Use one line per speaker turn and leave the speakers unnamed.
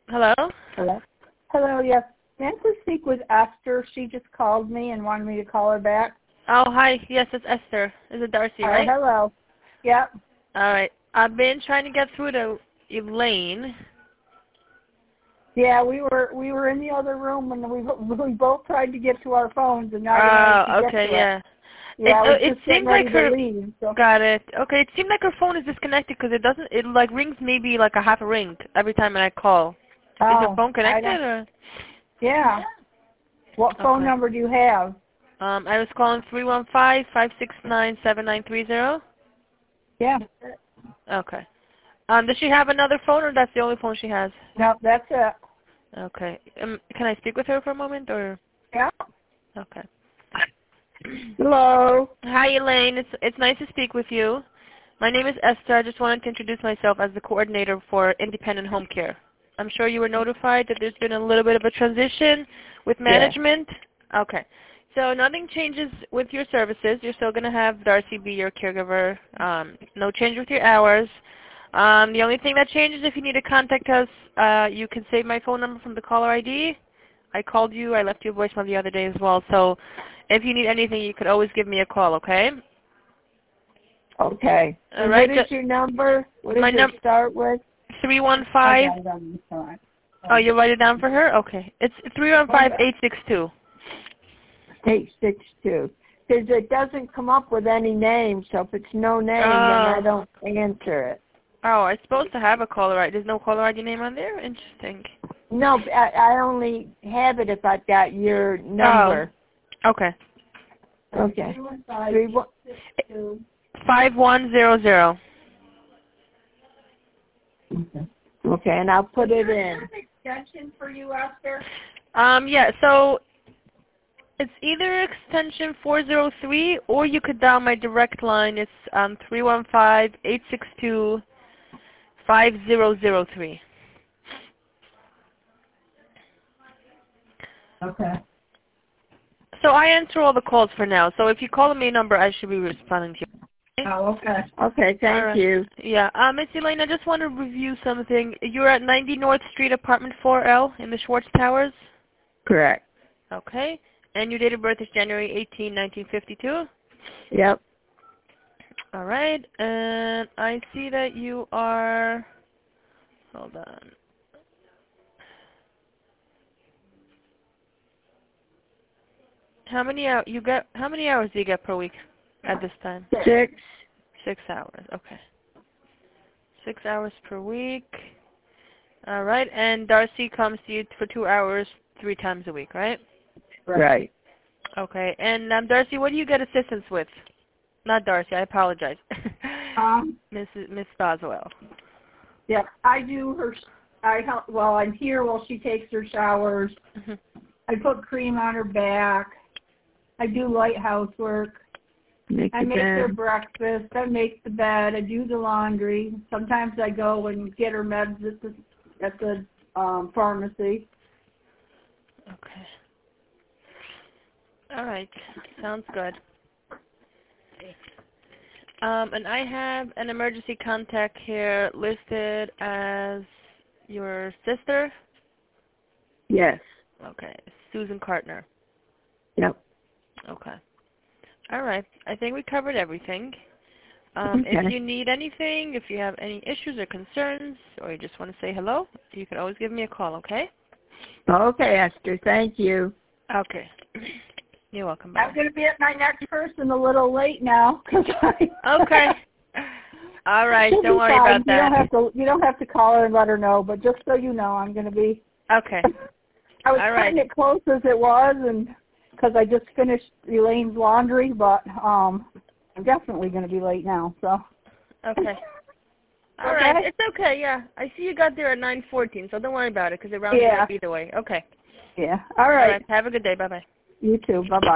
Hello?
Hello? Hello, yes. May I please speak with Esther? She just called me and wanted me to call her back.
Oh, hi. Yes, it's Esther. Is it Darcy, right?
Hello. Yep.
All right. I've been trying to get through to Elaine.
Yeah, we were in the other room and we both tried to get to our phones and now we managed to get to
yeah.
it. Yeah,
It seemed like her.
Leave, so.
Got it. Okay, it seemed like her phone is disconnected because it doesn't. It like rings maybe like a half a ring every time I call. Is her phone connected or?
Yeah. What phone number do you have?
I was calling 315-569-7930.
Yeah.
Okay. Does she have another phone or that's the only phone she has?
No, that's it.
Okay. Can I speak with her for a moment or?
Yeah.
Okay.
Hello.
Hi, Elaine. It's nice to speak with you. My name is Esther. I just wanted to introduce myself as the coordinator for Independent Home Care. I'm sure you were notified that there's been a little bit of a transition with management. Yeah. Okay. So nothing changes with your services. You're still going to have Darcy be your caregiver. No change with your hours. The only thing that changes, if you need to contact us, you can save my phone number from the caller ID. I called you. I left you a voicemail the other day as well. So if you need anything, you could always give me a call, okay?
Okay.
All right.
What is your number? What does it start with?
315. Oh, you write it down for her? Okay. It's 315-862.
862. Because it doesn't come up with any name, so if it's no name, then I don't answer it.
Oh, I'm supposed to have a caller ID. There's no caller ID name on there? Interesting.
No, I only have it if I've got your number.
Oh. Okay.
Okay.
5100.
Okay, and I'll put it in. Is there an extension for you, Esther?
Yeah, so it's either extension 403 or you could dial my direct line. It's 315-862-5003.
Okay.
So I answer all the calls for now. So if you call the main number, I should be responding to you.
Oh, okay. Okay, thank you.
Yeah. Miss Elaine, I just want to review something. You're at 90 North Street, apartment 4L in the Schwartz Towers?
Correct.
Okay. And your date of birth is January 18, 1952?
Yep.
All right. And I see that you are, hold on. How many hours do you get per week at this time?
6.
6 hours. Okay. 6 hours per week. All right. And Darcy comes to you for 2 hours 3 times a week, right?
Right.
Okay. And Darcy, what do you get assistance with? Not Darcy. I apologize. Miss Boswell.
Yeah, I do her. I help. Well, I'm here while she takes her showers.
Mm-hmm.
I put cream on her back. I do light housework. I make her breakfast. I make the bed. I do the laundry. Sometimes I go and get her meds at the pharmacy.
Okay. All right. Sounds good. And I have an emergency contact here listed as your sister?
Yes.
Okay. Susan Cartner.
Yep.
Okay. All right. I think we covered everything.
Okay.
If you need anything, if you have any issues or concerns, or you just want to say hello, you can always give me a call, okay?
Okay, Esther. Thank you.
Okay. You're welcome. Bye.
I'm going to be at my next person a little late now.
Okay. All right. Don't worry about that.
You don't have to call her and let her know, but just so you know, I'm going to be.
Okay.
I was cutting it close as it was, and because I just finished Elaine's laundry, but I'm definitely going to be late now. So.
Okay. All right. It's okay. Yeah. I see you got there at 9:14, so don't worry about it because it rounds up either way. Okay.
Yeah. All right.
Have a good day. Bye bye.
You too. Bye bye.